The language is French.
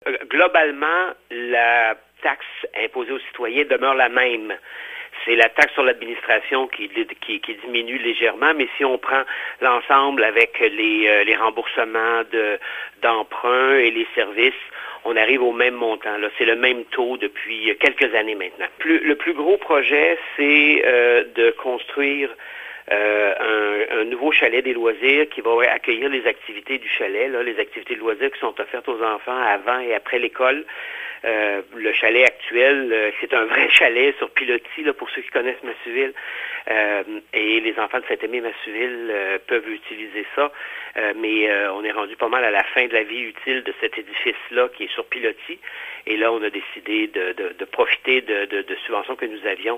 globalement, la taxe imposée aux citoyens demeure la même. C'est la taxe sur l'administration qui diminue légèrement, mais si on prend l'ensemble avec les remboursements d'emprunts et les services, on arrive au même montant. Là, c'est le même taux depuis quelques années maintenant. Le plus gros projet, c'est de construire un nouveau chalet des loisirs qui va accueillir les activités du chalet, là, les activités de loisirs qui sont offertes aux enfants avant et après l'école. Le chalet actuel, c'est un vrai chalet sur pilotis, là, pour ceux qui connaissent Massuville. Et les enfants de Saint-Aimé-Massuville peuvent utiliser ça. Mais on est rendu pas mal à la fin de la vie utile de cet édifice-là qui est sur pilotis. Et là, on a décidé de profiter de subventions que nous avions